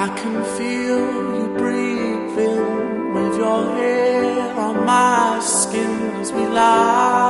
can feel you breathing with your hair on my skin as we lie.